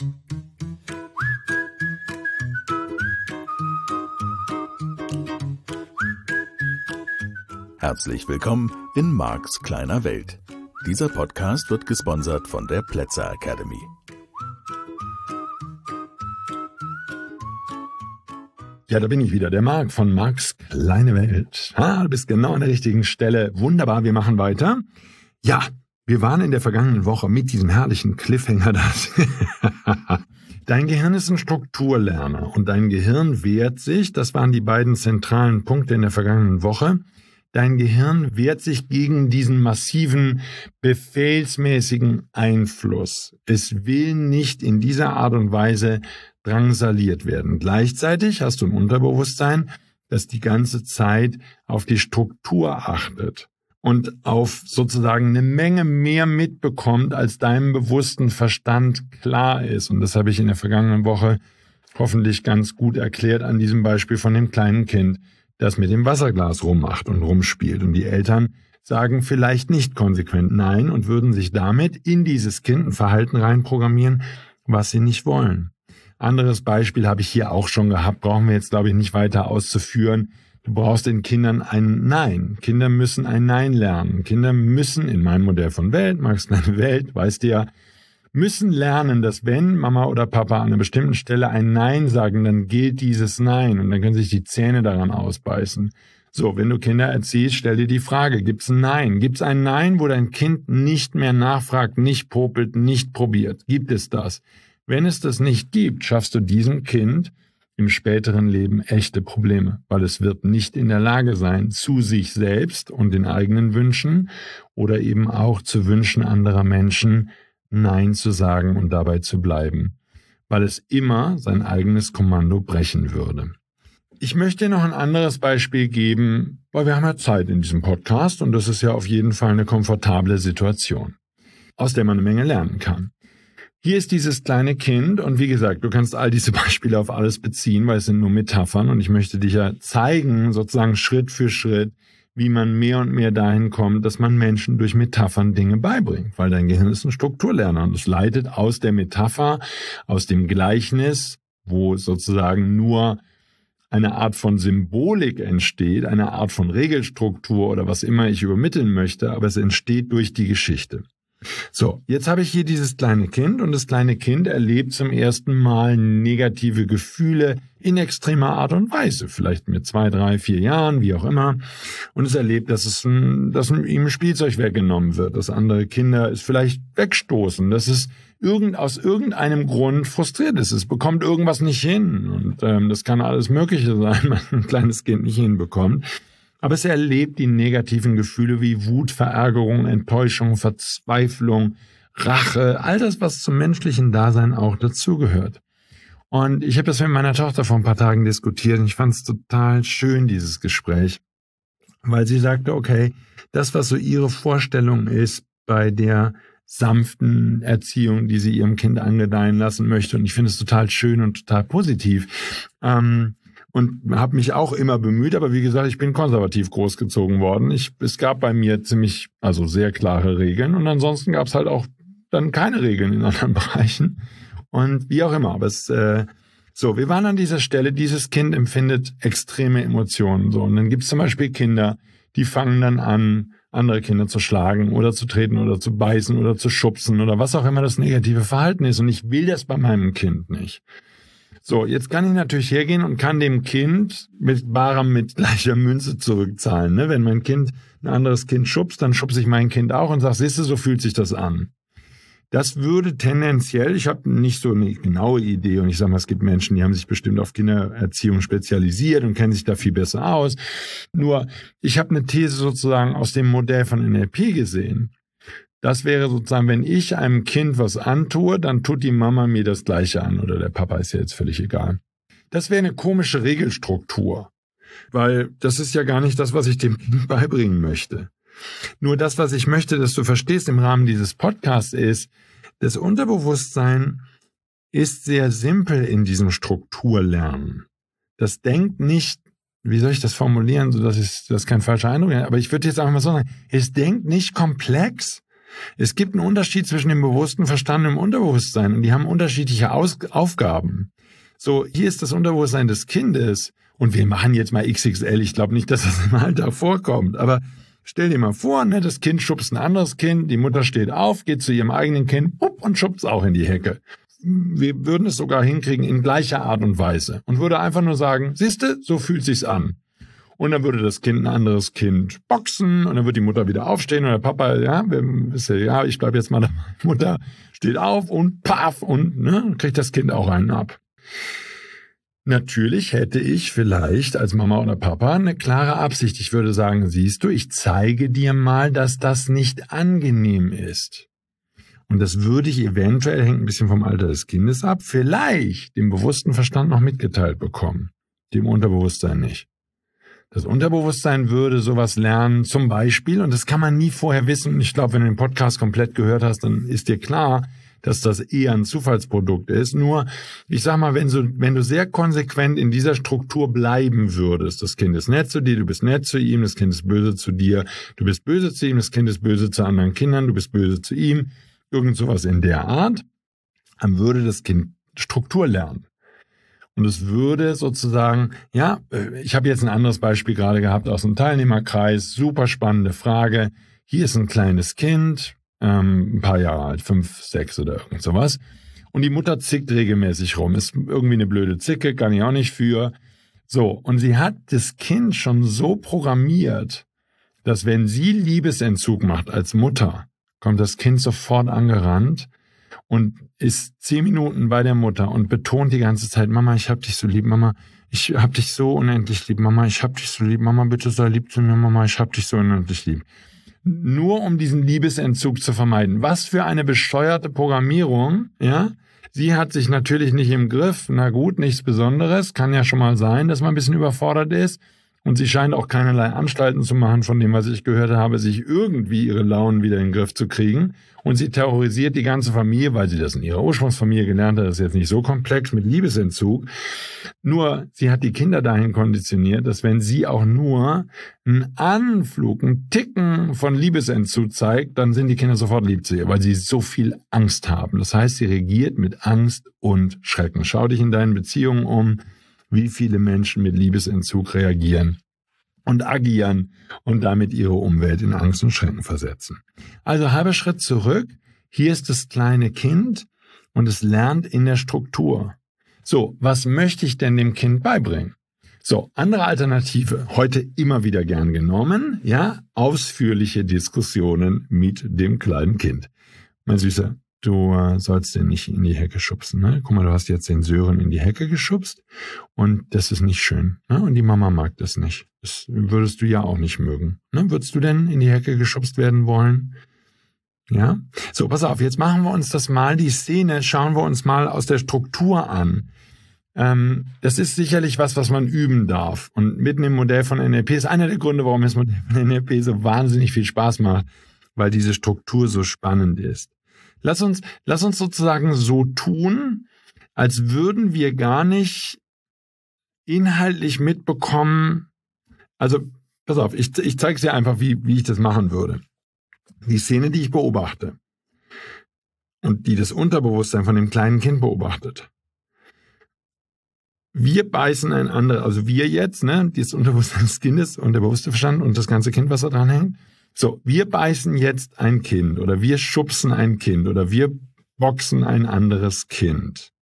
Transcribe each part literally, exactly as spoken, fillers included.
Herzlich willkommen in Marks kleiner Welt. Dieser Podcast wird gesponsert von der Plätzer Academy. Ja, da bin ich wieder, der Mark von Marks kleine Welt. Ah, du bist genau an der richtigen Stelle. Wunderbar, wir machen weiter. Ja, wir waren in der vergangenen Woche mit diesem herrlichen Cliffhanger. Das Dein Gehirn ist ein Strukturlerner und dein Gehirn wehrt sich, das waren die beiden zentralen Punkte in der vergangenen Woche, dein Gehirn wehrt sich gegen diesen massiven, befehlsmäßigen Einfluss. Es will nicht in dieser Art und Weise drangsaliert werden. Gleichzeitig hast du ein Unterbewusstsein, das die ganze Zeit auf die Struktur achtet und auf sozusagen eine Menge mehr mitbekommt, als deinem bewussten Verstand klar ist. Und das habe ich in der vergangenen Woche hoffentlich ganz gut erklärt an diesem Beispiel von dem kleinen Kind, das mit dem Wasserglas rummacht und rumspielt. Und die Eltern sagen vielleicht nicht konsequent Nein und würden sich damit in dieses Kind ein Verhalten reinprogrammieren, was sie nicht wollen. Anderes Beispiel habe ich hier auch schon gehabt, brauchen wir jetzt, glaube ich, nicht weiter auszuführen. Du brauchst den Kindern ein Nein. Kinder müssen ein Nein lernen. Kinder müssen, in meinem Modell von Welt, Marks kleine Welt, weißt du ja, müssen lernen, dass wenn Mama oder Papa an einer bestimmten Stelle ein Nein sagen, dann gilt dieses Nein und dann können sich die Zähne daran ausbeißen. So, wenn du Kinder erziehst, stell dir die Frage, gibt's ein Nein? Gibt's ein Nein, wo dein Kind nicht mehr nachfragt, nicht popelt, nicht probiert? Gibt es das? Wenn es das nicht gibt, schaffst du diesem Kind im späteren Leben echte Probleme, weil es wird nicht in der Lage sein, zu sich selbst und den eigenen Wünschen oder eben auch zu Wünschen anderer Menschen Nein zu sagen und dabei zu bleiben, weil es immer sein eigenes Kommando brechen würde. Ich möchte dir noch ein anderes Beispiel geben, weil wir haben ja Zeit in diesem Podcast und das ist ja auf jeden Fall eine komfortable Situation, aus der man eine Menge lernen kann. Hier ist dieses kleine Kind und wie gesagt, du kannst all diese Beispiele auf alles beziehen, weil es sind nur Metaphern und ich möchte dich ja zeigen, sozusagen Schritt für Schritt, wie man mehr und mehr dahin kommt, dass man Menschen durch Metaphern Dinge beibringt, weil dein Gehirn ist ein Strukturlerner und es leitet aus der Metapher, aus dem Gleichnis, wo sozusagen nur eine Art von Symbolik entsteht, eine Art von Regelstruktur oder was immer ich übermitteln möchte, aber es entsteht durch die Geschichte. So, jetzt habe ich hier dieses kleine Kind und das kleine Kind erlebt zum ersten Mal negative Gefühle in extremer Art und Weise, vielleicht mit zwei, drei, vier Jahren, wie auch immer. Und es erlebt, dass es ein, dass ihm ein Spielzeug weggenommen wird, dass andere Kinder es vielleicht wegstoßen, dass es irgend, aus irgendeinem Grund frustriert ist. Es bekommt irgendwas nicht hin und ähm, das kann alles Mögliche sein, was ein kleines Kind nicht hinbekommt. Aber es erlebt die negativen Gefühle wie Wut, Verärgerung, Enttäuschung, Verzweiflung, Rache, all das, was zum menschlichen Dasein auch dazugehört. Und ich habe das mit meiner Tochter vor ein paar Tagen diskutiert und ich fand es total schön, dieses Gespräch, weil sie sagte, okay, das, was so ihre Vorstellung ist bei der sanften Erziehung, die sie ihrem Kind angedeihen lassen möchte, und ich finde es total schön und total positiv, ähm, und habe mich auch immer bemüht, aber wie gesagt, ich bin konservativ großgezogen worden. Ich, es gab bei mir ziemlich, also sehr klare Regeln und ansonsten gab es halt auch dann keine Regeln in anderen Bereichen und wie auch immer. Aber es, äh, so, wir waren an dieser Stelle, dieses Kind empfindet extreme Emotionen, so, und dann gibt es zum Beispiel Kinder, die fangen dann an, andere Kinder zu schlagen oder zu treten oder zu beißen oder zu schubsen oder was auch immer das negative Verhalten ist und ich will das bei meinem Kind nicht. So, jetzt kann ich natürlich hergehen und kann dem Kind mit barem, mit gleicher Münze zurückzahlen. Ne? Wenn mein Kind ein anderes Kind schubst, dann schubse ich mein Kind auch und sage, siehst du, so fühlt sich das an. Das würde tendenziell, ich habe nicht so eine genaue Idee und ich sage mal, es gibt Menschen, die haben sich bestimmt auf Kindererziehung spezialisiert und kennen sich da viel besser aus. Nur, ich habe eine These sozusagen aus dem Modell von N L P gesehen. Das wäre sozusagen, wenn ich einem Kind was antue, dann tut die Mama mir das Gleiche an oder der Papa, ist ja jetzt völlig egal. Das wäre eine komische Regelstruktur, weil das ist ja gar nicht das, was ich dem Kind beibringen möchte. Nur das, was ich möchte, dass du verstehst im Rahmen dieses Podcasts ist, das Unterbewusstsein ist sehr simpel in diesem Strukturlernen. Das denkt nicht, wie soll ich das formulieren, so dass ich das kein falscher Eindruck ist, aber ich würde jetzt einfach mal so sagen, es denkt nicht komplex, Es gibt einen Unterschied zwischen dem bewussten Verstand und dem Unterbewusstsein und die haben unterschiedliche Aus- Aufgaben. So, hier ist das Unterbewusstsein des Kindes und wir machen jetzt mal X X L. Ich glaube nicht, dass das im Alltag vorkommt, aber stell dir mal vor, ne, das Kind schubst ein anderes Kind, die Mutter steht auf, geht zu ihrem eigenen Kind pup, und schubst auch in die Hecke. Wir würden es sogar hinkriegen in gleicher Art und Weise und würde einfach nur sagen, siehste, so fühlt sich's an. Und dann würde das Kind ein anderes Kind boxen und dann wird die Mutter wieder aufstehen und der Papa, ja, ja, ich bleib jetzt mal dabei. Mutter steht auf und paff und ne, kriegt das Kind auch einen ab. Natürlich hätte ich vielleicht als Mama oder Papa eine klare Absicht. Ich würde sagen, siehst du, ich zeige dir mal, dass das nicht angenehm ist. Und das würde ich eventuell, hängt ein bisschen vom Alter des Kindes ab, vielleicht dem bewussten Verstand noch mitgeteilt bekommen, dem Unterbewusstsein nicht. Das Unterbewusstsein würde sowas lernen, zum Beispiel, und das kann man nie vorher wissen, und ich glaube, wenn du den Podcast komplett gehört hast, dann ist dir klar, dass das eher ein Zufallsprodukt ist. Nur, ich sag mal, wenn du, wenn du sehr konsequent in dieser Struktur bleiben würdest, das Kind ist nett zu dir, du bist nett zu ihm, das Kind ist böse zu dir, du bist böse zu ihm, das Kind ist böse zu anderen Kindern, du bist böse zu ihm, irgend sowas in der Art, dann würde das Kind Struktur lernen. Und es würde sozusagen, ja, ich habe jetzt ein anderes Beispiel gerade gehabt aus dem Teilnehmerkreis, super spannende Frage. Hier ist ein kleines Kind, ähm, ein paar Jahre alt, fünf, sechs oder irgend sowas. Und die Mutter zickt regelmäßig rum. Ist irgendwie eine blöde Zicke, kann ich auch nicht für. So, und sie hat das Kind schon so programmiert, dass wenn sie Liebesentzug macht als Mutter, kommt das Kind sofort angerannt und ist zehn Minuten bei der Mutter und betont die ganze Zeit, Mama, ich hab dich so lieb, Mama, ich hab dich so unendlich lieb, Mama, ich hab dich so lieb, Mama, bitte sei lieb zu mir, Mama, ich hab dich so unendlich lieb. Nur um diesen Liebesentzug zu vermeiden. Was für eine bescheuerte Programmierung, ja? Sie hat sich natürlich nicht im Griff, na gut, nichts Besonderes, kann ja schon mal sein, dass man ein bisschen überfordert ist. Und sie scheint auch keinerlei Anstalten zu machen, von dem, was ich gehört habe, sich irgendwie ihre Launen wieder in den Griff zu kriegen. Und sie terrorisiert die ganze Familie, weil sie das in ihrer Ursprungsfamilie gelernt hat. Das ist jetzt nicht so komplex mit Liebesentzug. Nur, sie hat die Kinder dahin konditioniert, dass wenn sie auch nur einen Anflug, einen Ticken von Liebesentzug zeigt, dann sind die Kinder sofort lieb zu ihr, weil sie so viel Angst haben. Das heißt, sie regiert mit Angst und Schrecken. Schau dich in deinen Beziehungen um, wie viele Menschen mit Liebesentzug reagieren und agieren und damit ihre Umwelt in Angst und Schrecken versetzen. Also halber Schritt zurück. Hier ist das kleine Kind und es lernt in der Struktur. So, was möchte ich denn dem Kind beibringen? So, andere Alternative, heute immer wieder gern genommen, ja, ausführliche Diskussionen mit dem kleinen Kind. Mein Süßer, du äh, sollst den nicht in die Hecke schubsen. Ne? Guck mal, du hast jetzt den Sören in die Hecke geschubst und das ist nicht schön. Ne? Und die Mama mag das nicht. Das würdest du ja auch nicht mögen. Ne? Würdest du denn in die Hecke geschubst werden wollen? Ja? So, pass auf, jetzt machen wir uns das mal, die Szene, schauen wir uns mal aus der Struktur an. Ähm, das ist sicherlich was, was man üben darf. Und mitten im Modell von N L P ist einer der Gründe, warum das Modell von N L P so wahnsinnig viel Spaß macht, weil diese Struktur so spannend ist. Lass uns, lass uns sozusagen so tun, als würden wir gar nicht inhaltlich mitbekommen. Also, pass auf, ich, ich zeige es dir einfach, wie, wie ich das machen würde. Die Szene, die ich beobachte und die das Unterbewusstsein von dem kleinen Kind beobachtet. Wir beißen ein anderes, also wir jetzt, ne, dieses Unterbewusstsein des Kindes und der bewusste Verstand und das ganze Kind, was da dran hängt. So, wir beißen jetzt ein Kind oder wir schubsen ein Kind oder wir boxen ein anderes Kind.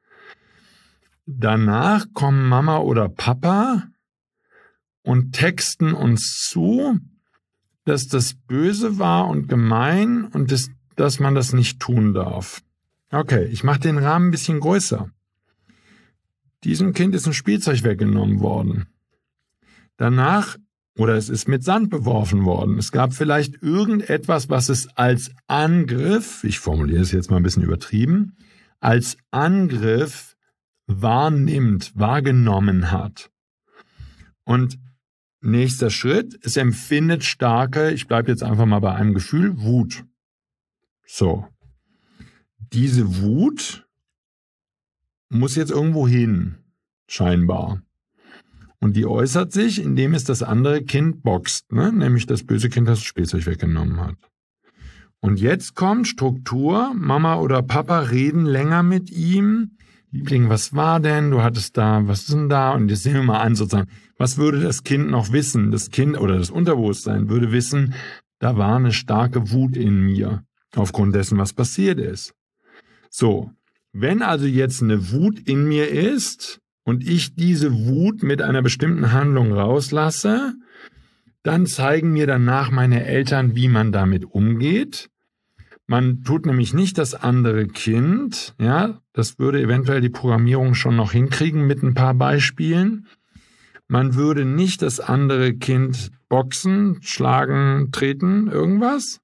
Danach kommen Mama oder Papa und texten uns zu, dass das böse war und gemein und das, dass man das nicht tun darf. Okay, ich mache den Rahmen ein bisschen größer. Diesem Kind ist ein Spielzeug weggenommen worden. Danach Oder es ist mit Sand beworfen worden. Es gab vielleicht irgendetwas, was es als Angriff, ich formuliere es jetzt mal ein bisschen übertrieben, als Angriff wahrnimmt, wahrgenommen hat. Und nächster Schritt, es empfindet starke, ich bleibe jetzt einfach mal bei einem Gefühl, Wut. So. Diese Wut muss jetzt irgendwo hin, scheinbar. Und die äußert sich, indem es das andere Kind boxt, ne? Nämlich das böse Kind, das das Spielzeug weggenommen hat. Und jetzt kommt Struktur, Mama oder Papa reden länger mit ihm. Liebling, was war denn? Du hattest da, was ist denn da? Und jetzt sehen wir mal an sozusagen, was würde das Kind noch wissen? Das Kind oder das Unterbewusstsein würde wissen, da war eine starke Wut in mir, aufgrund dessen, was passiert ist. So, wenn also jetzt eine Wut in mir ist und ich diese Wut mit einer bestimmten Handlung rauslasse, dann zeigen mir danach meine Eltern, wie man damit umgeht. Man tut nämlich nicht das andere Kind, ja, das würde eventuell die Programmierung schon noch hinkriegen mit ein paar Beispielen. Man würde nicht das andere Kind boxen, schlagen, treten, irgendwas,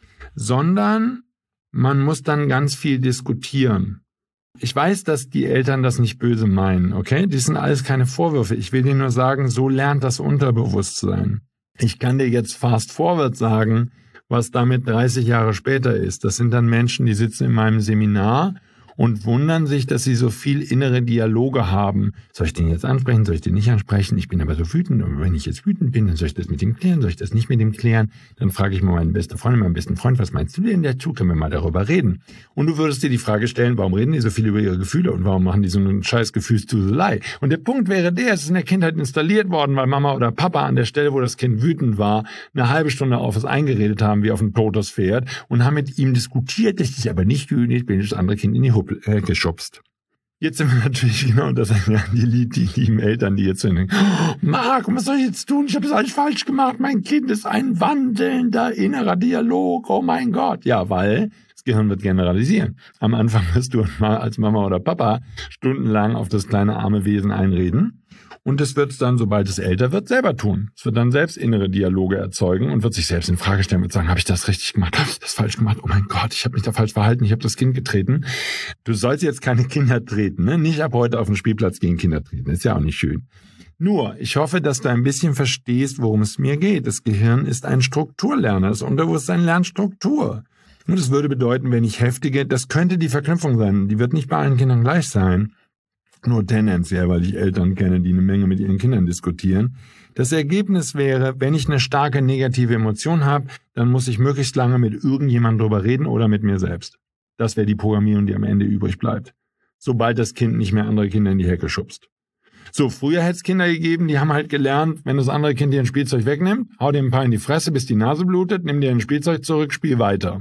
sondern man muss dann ganz viel diskutieren. Ich weiß, dass die Eltern das nicht böse meinen, okay? Die sind alles keine Vorwürfe. Ich will dir nur sagen, so lernt das Unterbewusstsein. Ich kann dir jetzt fast forward sagen, was damit dreißig Jahre später ist. Das sind dann Menschen, die sitzen in meinem Seminar und wundern sich, dass sie so viel innere Dialoge haben. Soll ich den jetzt ansprechen? Soll ich den nicht ansprechen? Ich bin aber so wütend. Und wenn ich jetzt wütend bin, dann soll ich das mit dem klären? Soll ich das nicht mit dem klären? Dann frage ich mal meine beste Freundin, meinen besten Freund, was meinst du denn dazu? Können wir mal darüber reden? Und du würdest dir die Frage stellen, warum reden die so viel über ihre Gefühle und warum machen die so einen scheiß Gefühlsduselei? Und der Punkt wäre der, es ist in der Kindheit installiert worden, weil Mama oder Papa an der Stelle, wo das Kind wütend war, eine halbe Stunde auf es eingeredet haben, wie auf ein totes Pferd und haben mit ihm diskutiert, das ist aber nicht gut, ich bin das andere Kind in die Huppe äh, geschubst. Jetzt sind wir natürlich genau das, ja, die, die lieben Eltern, die jetzt so denken, oh, Marc, was soll ich jetzt tun? Ich habe das alles falsch gemacht. Mein Kind ist ein wandelnder innerer Dialog. Oh mein Gott. Ja, weil das Gehirn wird generalisieren. Am Anfang wirst du mal als Mama oder Papa stundenlang auf das kleine arme Wesen einreden. Und es wird es dann, sobald es älter wird, selber tun. Es wird dann selbst innere Dialoge erzeugen und wird sich selbst in Frage stellen und sagen, habe ich das richtig gemacht? Habe ich das falsch gemacht? Oh mein Gott, ich habe mich da falsch verhalten. Ich habe das Kind getreten. Du sollst jetzt keine Kinder treten, ne? Nicht ab heute auf den Spielplatz gegen Kinder treten. Ist ja auch nicht schön. Nur, ich hoffe, dass du ein bisschen verstehst, worum es mir geht. Das Gehirn ist ein Strukturlerner. Das Unterbewusstsein lernt Struktur. Und das würde bedeuten, wenn ich heftige, das könnte die Verknüpfung sein. Die wird nicht bei allen Kindern gleich sein. Nur tendenziell, weil ich Eltern kenne, die eine Menge mit ihren Kindern diskutieren. Das Ergebnis wäre, wenn ich eine starke negative Emotion habe, dann muss ich möglichst lange mit irgendjemandem drüber reden oder mit mir selbst. Das wäre die Programmierung, die am Ende übrig bleibt. Sobald das Kind nicht mehr andere Kinder in die Hecke schubst. So, früher hätte es Kinder gegeben, die haben halt gelernt, wenn das andere Kind dir ein Spielzeug wegnimmt, hau dir ein paar in die Fresse, bis die Nase blutet, nimm dir ein Spielzeug zurück, spiel weiter.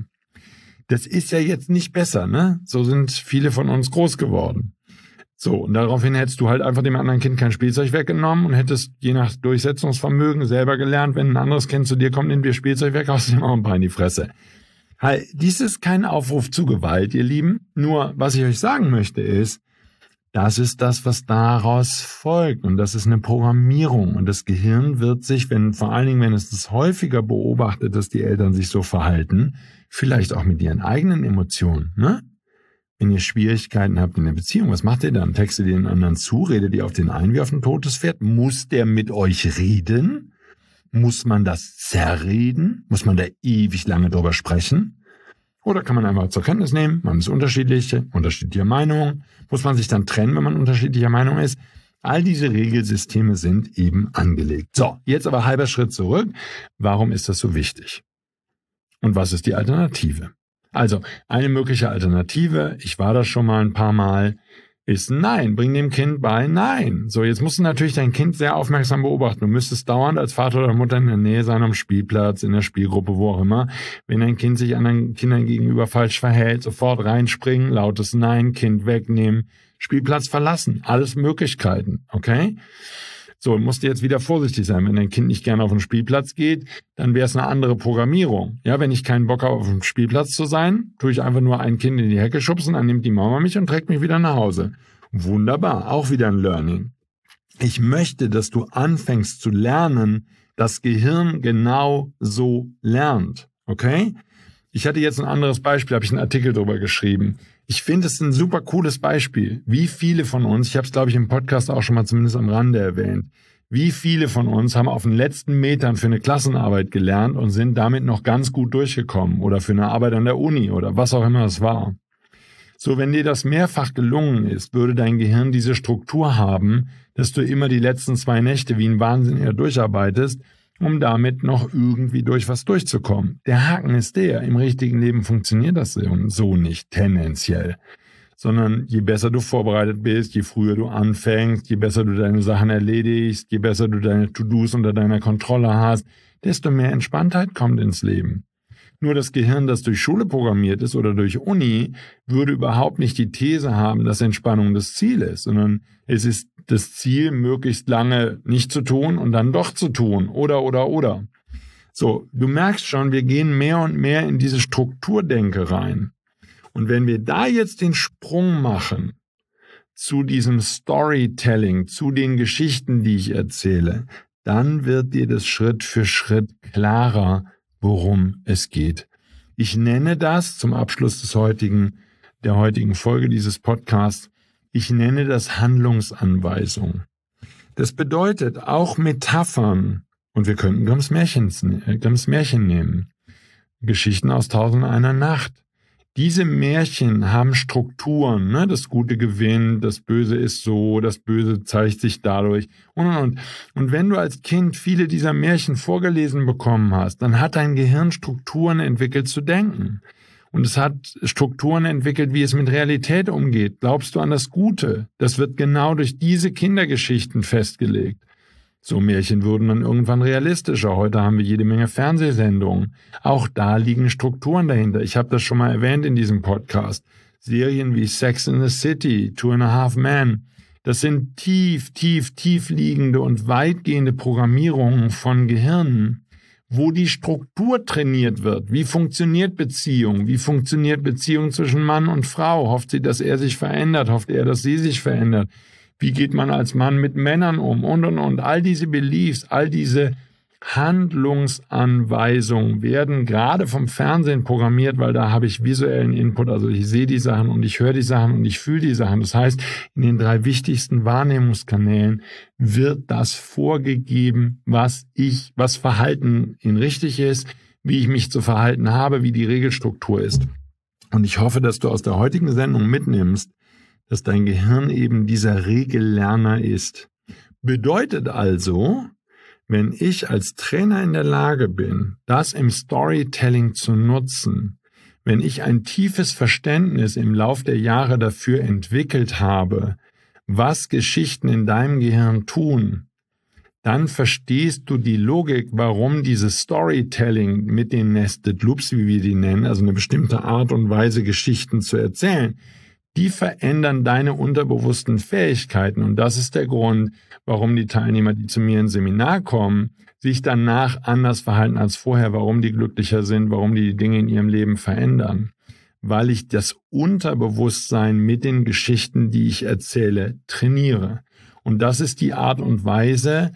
Das ist ja jetzt nicht besser, ne? So sind viele von uns groß geworden. So, und daraufhin hättest du halt einfach dem anderen Kind kein Spielzeug weggenommen und hättest je nach Durchsetzungsvermögen selber gelernt, wenn ein anderes Kind zu dir kommt, nimm dir Spielzeug weg, haust ihm auch ein paar in die Fresse. Halt, dies ist kein Aufruf zu Gewalt, ihr Lieben. Nur, was ich euch sagen möchte ist, das ist das, was daraus folgt. Und das ist eine Programmierung. Und das Gehirn wird sich, wenn, vor allen Dingen, wenn es das häufiger beobachtet, dass die Eltern sich so verhalten, vielleicht auch mit ihren eigenen Emotionen, ne? Wenn ihr Schwierigkeiten habt in der Beziehung, was macht ihr dann? Textet ihr den anderen zu? Redet ihr auf den ein wie auf ein totes Pferd? Muss der mit euch reden? Muss man das zerreden? Muss man da ewig lange drüber sprechen? Oder kann man einfach zur Kenntnis nehmen, man ist unterschiedlich, unterschiedlicher Meinung? Muss man sich dann trennen, wenn man unterschiedlicher Meinung ist? All diese Regelsysteme sind eben angelegt. So, jetzt aber halber Schritt zurück. Warum ist das so wichtig? Und was ist die Alternative? Also, eine mögliche Alternative, ich war das schon mal ein paar Mal, ist nein, bring dem Kind bei nein. So, jetzt musst du natürlich dein Kind sehr aufmerksam beobachten. Du müsstest dauernd als Vater oder Mutter in der Nähe sein, am Spielplatz, in der Spielgruppe, wo auch immer. Wenn dein Kind sich anderen Kindern gegenüber falsch verhält, sofort reinspringen, lautes Nein, Kind wegnehmen, Spielplatz verlassen. Alles Möglichkeiten, okay? So, musst du jetzt wieder vorsichtig sein. Wenn dein Kind nicht gerne auf den Spielplatz geht, dann wäre es eine andere Programmierung. Ja, wenn ich keinen Bock habe, auf dem Spielplatz zu sein, tue ich einfach nur ein Kind in die Hecke schubsen, dann nimmt die Mama mich und trägt mich wieder nach Hause. Wunderbar, auch wieder ein Learning. Ich möchte, dass du anfängst zu lernen, das Gehirn genau so lernt. Okay? Ich hatte jetzt ein anderes Beispiel, habe ich einen Artikel drüber geschrieben. Ich finde es ein super cooles Beispiel. Wie viele von uns, ich habe es glaube ich im Podcast auch schon mal zumindest am Rande erwähnt, wie viele von uns haben auf den letzten Metern für eine Klassenarbeit gelernt und sind damit noch ganz gut durchgekommen oder für eine Arbeit an der Uni oder was auch immer es war. So, wenn dir das mehrfach gelungen ist, würde dein Gehirn diese Struktur haben, dass du immer die letzten zwei Nächte wie ein Wahnsinniger durcharbeitest um damit noch irgendwie durch was durchzukommen. Der Haken ist der, im richtigen Leben funktioniert das so nicht, tendenziell. Sondern je besser du vorbereitet bist, je früher du anfängst, je besser du deine Sachen erledigst, je besser du deine To-Dos unter deiner Kontrolle hast, desto mehr Entspanntheit kommt ins Leben. Nur das Gehirn, das durch Schule programmiert ist oder durch Uni, würde überhaupt nicht die These haben, dass Entspannung das Ziel ist, sondern es ist das Ziel, möglichst lange nicht zu tun und dann doch zu tun. Oder, oder, oder. So, du merkst schon, wir gehen mehr und mehr in diese Strukturdenke rein. Und wenn wir da jetzt den Sprung machen zu diesem Storytelling, zu den Geschichten, die ich erzähle, dann wird dir das Schritt für Schritt klarer, worum es geht. Ich nenne das zum Abschluss des heutigen, der heutigen Folge dieses Podcasts, ich nenne das Handlungsanweisung. Das bedeutet auch Metaphern, und wir könnten Grimms Märchen, Grimms Märchen nehmen, Geschichten aus Tausend und einer Nacht. Diese Märchen haben Strukturen, ne? Das Gute gewinnt, das Böse ist so, das Böse zeigt sich dadurch und, und, und. Und wenn du als Kind viele dieser Märchen vorgelesen bekommen hast, dann hat dein Gehirn Strukturen entwickelt zu denken. Und es hat Strukturen entwickelt, wie es mit Realität umgeht. Glaubst du an das Gute? Das wird genau durch diese Kindergeschichten festgelegt. So Märchen wurden dann irgendwann realistischer. Heute haben wir jede Menge Fernsehsendungen. Auch da liegen Strukturen dahinter. Ich habe das schon mal erwähnt in diesem Podcast. Serien wie Sex in the City, Two and a Half Men. Das sind tief, tief, tief liegende und weitgehende Programmierungen von Gehirnen, wo die Struktur trainiert wird. Wie funktioniert Beziehung? Wie funktioniert Beziehung zwischen Mann und Frau? Hofft sie, dass er sich verändert? Hofft er, dass sie sich verändert? Wie geht man als Mann mit Männern um? Und, und, und. All diese Beliefs, all diese Handlungsanweisungen werden gerade vom Fernsehen programmiert, weil da habe ich visuellen Input. Also ich sehe die Sachen und ich höre die Sachen und ich fühle die Sachen. Das heißt, in den drei wichtigsten Wahrnehmungskanälen wird das vorgegeben, was ich, was Verhalten in richtig ist, wie ich mich zu verhalten habe, wie die Regelstruktur ist. Und ich hoffe, dass du aus der heutigen Sendung mitnimmst, dass dein Gehirn eben dieser Regellerner ist. Bedeutet also, wenn ich als Trainer in der Lage bin, das im Storytelling zu nutzen, wenn ich ein tiefes Verständnis im Lauf der Jahre dafür entwickelt habe, was Geschichten in deinem Gehirn tun, dann verstehst du die Logik, warum dieses Storytelling mit den Nested Loops, wie wir die nennen, also eine bestimmte Art und Weise, Geschichten zu erzählen, die verändern deine unterbewussten Fähigkeiten. Und das ist der Grund, warum die Teilnehmer, die zu mir ins Seminar kommen, sich danach anders verhalten als vorher, warum die glücklicher sind, warum die Dinge in ihrem Leben verändern. Weil ich das Unterbewusstsein mit den Geschichten, die ich erzähle, trainiere. Und das ist die Art und Weise,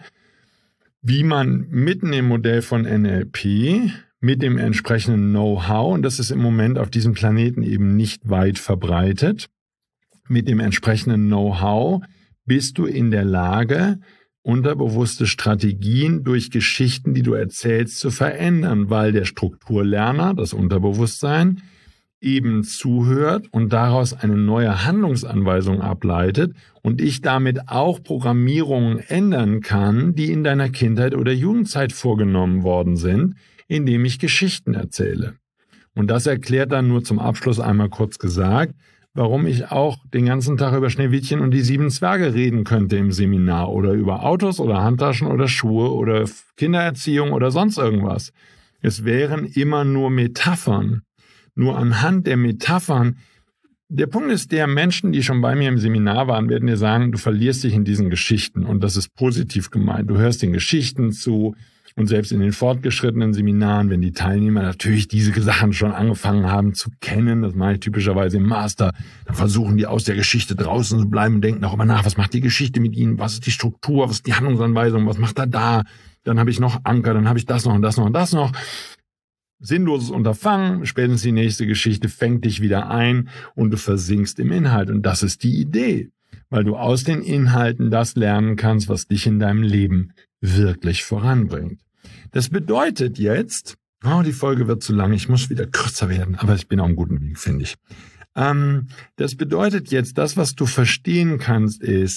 wie man mitten im Modell von N L P mit dem entsprechenden Know-how, und das ist im Moment auf diesem Planeten eben nicht weit verbreitet, mit dem entsprechenden Know-how bist du in der Lage, unterbewusste Strategien durch Geschichten, die du erzählst, zu verändern, weil der Strukturlerner, das Unterbewusstsein, eben zuhört und daraus eine neue Handlungsanweisung ableitet und ich damit auch Programmierungen ändern kann, die in deiner Kindheit oder Jugendzeit vorgenommen worden sind, indem ich Geschichten erzähle. Und das erklärt dann nur zum Abschluss einmal kurz gesagt, warum ich auch den ganzen Tag über Schneewittchen und die sieben Zwerge reden könnte im Seminar oder über Autos oder Handtaschen oder Schuhe oder Kindererziehung oder sonst irgendwas. Es wären immer nur Metaphern. Nur anhand der Metaphern. Der Punkt ist, der Menschen, die schon bei mir im Seminar waren, werden dir sagen, du verlierst dich in diesen Geschichten und das ist positiv gemeint. Du hörst den Geschichten zu. Und selbst in den fortgeschrittenen Seminaren, wenn die Teilnehmer natürlich diese Sachen schon angefangen haben zu kennen, das mache ich typischerweise im Master, dann versuchen die aus der Geschichte draußen zu bleiben und denken darüber nach, was macht die Geschichte mit ihnen, was ist die Struktur, was ist die Handlungsanweisung, was macht er da, dann habe ich noch Anker, dann habe ich das noch und das noch und das noch. Sinnloses Unterfangen, spätestens die nächste Geschichte fängt dich wieder ein und du versinkst im Inhalt. Und das ist die Idee, weil du aus den Inhalten das lernen kannst, was dich in deinem Leben wirklich voranbringt. Das bedeutet jetzt, oh, die Folge wird zu lang, ich muss wieder kürzer werden, aber ich bin auf einem guten Weg, finde ich. Ähm, das bedeutet jetzt, das, was du verstehen kannst, ist,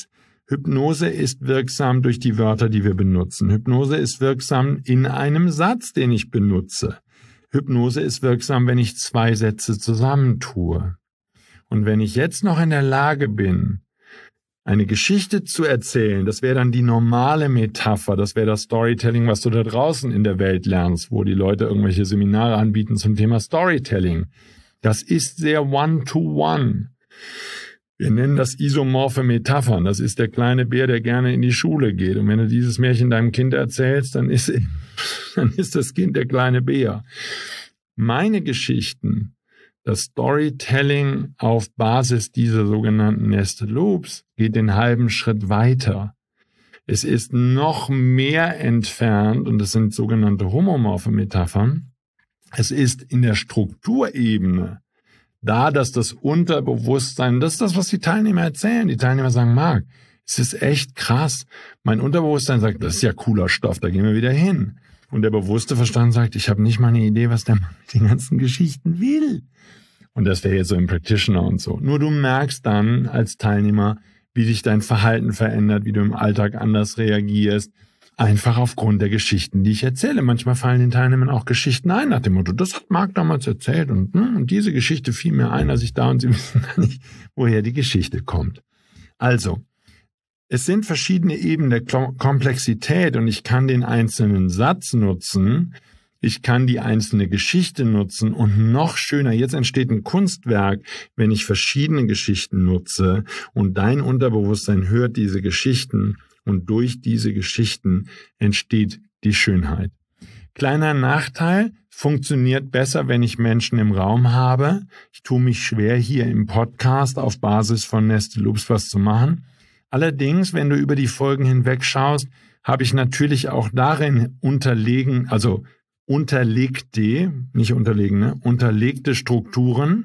Hypnose ist wirksam durch die Wörter, die wir benutzen. Hypnose ist wirksam in einem Satz, den ich benutze. Hypnose ist wirksam, wenn ich zwei Sätze zusammentue. Und wenn ich jetzt noch in der Lage bin, eine Geschichte zu erzählen, das wäre dann die normale Metapher, das wäre das Storytelling, was du da draußen in der Welt lernst, wo die Leute irgendwelche Seminare anbieten zum Thema Storytelling. Das ist sehr one-to-one. Wir nennen das isomorphe Metaphern. Das ist der kleine Bär, der gerne in die Schule geht. Und wenn du dieses Märchen deinem Kind erzählst, dann ist, dann ist das Kind der kleine Bär. Meine Geschichten, das Storytelling auf Basis dieser sogenannten Nested Loops geht den halben Schritt weiter. Es ist noch mehr entfernt, und das sind sogenannte homomorphe Metaphern. Es ist in der Strukturebene da, dass das Unterbewusstsein, das ist das, was die Teilnehmer erzählen. Die Teilnehmer sagen, Marc, es ist echt krass. Mein Unterbewusstsein sagt, das ist ja cooler Stoff, da gehen wir wieder hin. Und der bewusste Verstand sagt, ich habe nicht mal eine Idee, was der Mann mit den ganzen Geschichten will. Und das wäre jetzt so im Practitioner und so. Nur du merkst dann als Teilnehmer, wie sich dein Verhalten verändert, wie du im Alltag anders reagierst. Einfach aufgrund der Geschichten, die ich erzähle. Manchmal fallen den Teilnehmern auch Geschichten ein nach dem Motto, das hat Marc damals erzählt und, und diese Geschichte fiel mir ein, als ich da, und sie wissen gar nicht, woher die Geschichte kommt. Also, es sind verschiedene Ebenen der Komplexität und ich kann den einzelnen Satz nutzen, ich kann die einzelne Geschichte nutzen und noch schöner, jetzt entsteht ein Kunstwerk, wenn ich verschiedene Geschichten nutze und dein Unterbewusstsein hört diese Geschichten und durch diese Geschichten entsteht die Schönheit. Kleiner Nachteil, funktioniert besser, wenn ich Menschen im Raum habe. Ich tue mich schwer, hier im Podcast auf Basis von Nested Loops was zu machen. Allerdings, wenn du über die Folgen hinweg schaust, habe ich natürlich auch darin unterlegen, also unterlegte, nicht unterlegene, unterlegte Strukturen,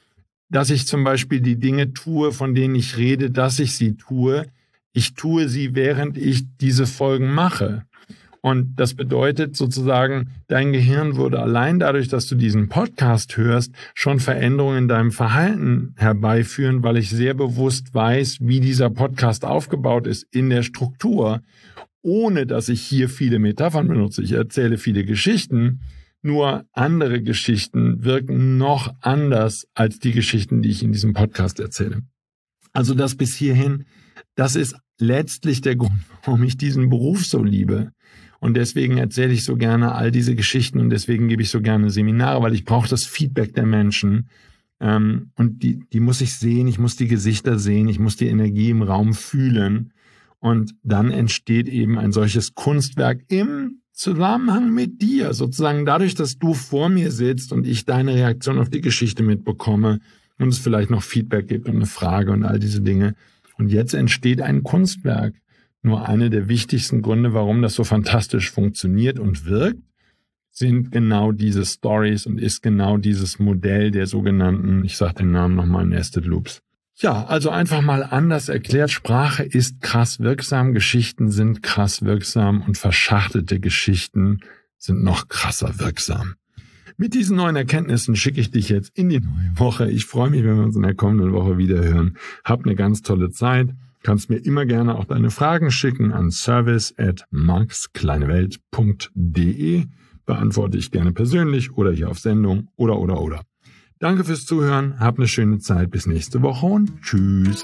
dass ich zum Beispiel die Dinge tue, von denen ich rede, dass ich sie tue. Ich tue sie, während ich diese Folgen mache. Und das bedeutet sozusagen, dein Gehirn würde allein dadurch, dass du diesen Podcast hörst, schon Veränderungen in deinem Verhalten herbeiführen, weil ich sehr bewusst weiß, wie dieser Podcast aufgebaut ist in der Struktur, ohne dass ich hier viele Metaphern benutze. Ich erzähle viele Geschichten, nur andere Geschichten wirken noch anders als die Geschichten, die ich in diesem Podcast erzähle. Also das bis hierhin, das ist letztlich der Grund, warum ich diesen Beruf so liebe. Und deswegen erzähle ich so gerne all diese Geschichten und deswegen gebe ich so gerne Seminare, weil ich brauche das Feedback der Menschen. Ähm, und die, die muss ich sehen, ich muss die Gesichter sehen, ich muss die Energie im Raum fühlen. Und dann entsteht eben ein solches Kunstwerk im Zusammenhang mit dir. Sozusagen dadurch, dass du vor mir sitzt und ich deine Reaktion auf die Geschichte mitbekomme und es vielleicht noch Feedback gibt und eine Frage und all diese Dinge. Und jetzt entsteht ein Kunstwerk. Nur eine der wichtigsten Gründe, warum das so fantastisch funktioniert und wirkt, sind genau diese Stories und ist genau dieses Modell der sogenannten, ich sage den Namen nochmal, Nested Loops. Ja, also einfach mal anders erklärt, Sprache ist krass wirksam, Geschichten sind krass wirksam und verschachtelte Geschichten sind noch krasser wirksam. Mit diesen neuen Erkenntnissen schicke ich dich jetzt in die neue Woche. Ich freue mich, wenn wir uns in der kommenden Woche wieder hören. Hab eine ganz tolle Zeit. Kannst mir immer gerne auch deine Fragen schicken an service at markskleinewelt punkt de. Beantworte ich gerne persönlich oder hier auf Sendung oder, oder, oder. Danke fürs Zuhören, hab eine schöne Zeit, bis nächste Woche und tschüss.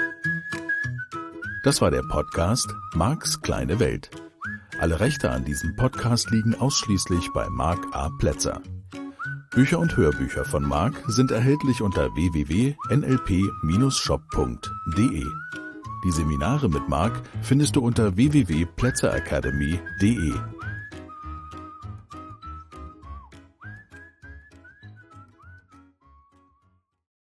Das war der Podcast Marks kleine Welt. Alle Rechte an diesem Podcast liegen ausschließlich bei Marc A. Plätzer. Bücher und Hörbücher von Marc sind erhältlich unter w w w punkt n l p Bindestrich shop punkt de. Die Seminare mit Marc findest du unter w w w punkt plätzer academy punkt de.